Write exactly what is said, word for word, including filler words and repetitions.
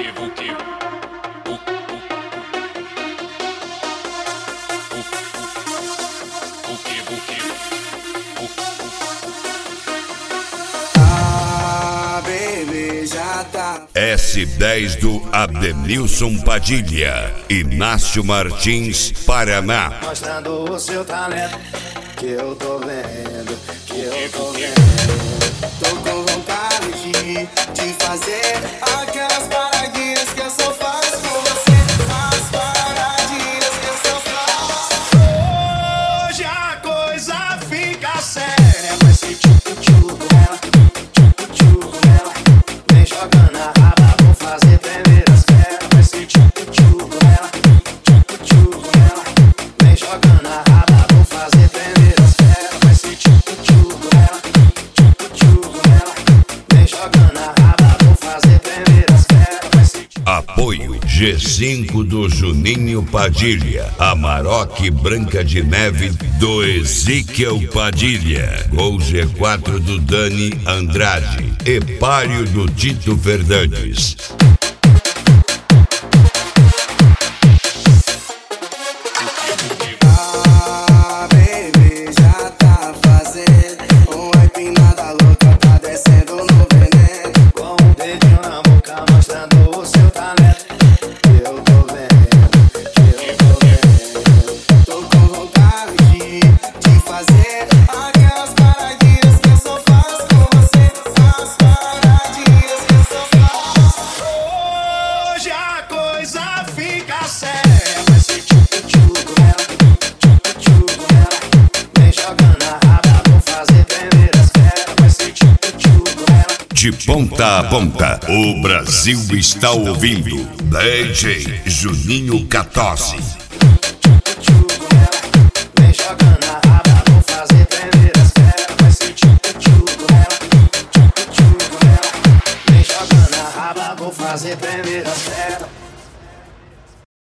S dez do Ademilson Padilha, Inácio Martins, Paraná. Mostrando o seu talento, que eu tô vendo, que eu tô vendo. Tô com vontade de, de fazer aquelas paradinhas que eu só faço com você. As paradinhas que eu só faço. Hoje a coisa fica séria. Vai ser tchucu-tchucu com ela, tchucu-tchucu com ela. Vem jogando a raba, vou fazer tremer as pernas. Vai ser tchucu-tchucu com ela, tchucu-tchucu com ela. Vem jogando a raba, vou fazer tremer as pernas. Vai ser tchucu-tchucu com ela, tchucu-tchucu com ela. Vem jogando a raba, vou fazer tremer as pernas. Vai ser tchucu-tchucu. Apoio G cinco do Juninho Padilha, Amarok Branca de Neve do Ezequiel Padilha, Gol G quatro do Dani Andrade, Epário do Tito Fernandes. Ah, baby, já tá fazendo uma empinada louca, tá descendo no veneno. Com um dedinho na boca, mostrando o seu talento. Que eu tô vendo, que eu tô vendo. Tô com vontade de, de fazer aquelas paradinhas que eu só faço com você. As paradinhas que eu só faço. Hoje a coisa fica séria. Vai ser tchucu-tchucu com ela, tchucu-tchucu com ela. Vem jogando a raba, vou fazer tremer as pernas. Vai ser tchucu-tchucu com ela. De ponta a ponta, o Brasil está ouvindo D J Juninho quatorze. Tchucu-tchucu com ela. Vem jogando a raba, vou fazer tremer as pernas. Vai ser tchucu-tchucu com ela, tchucu-tchucu com ela. Vem jogando a raba, vou fazer tremer as pernas.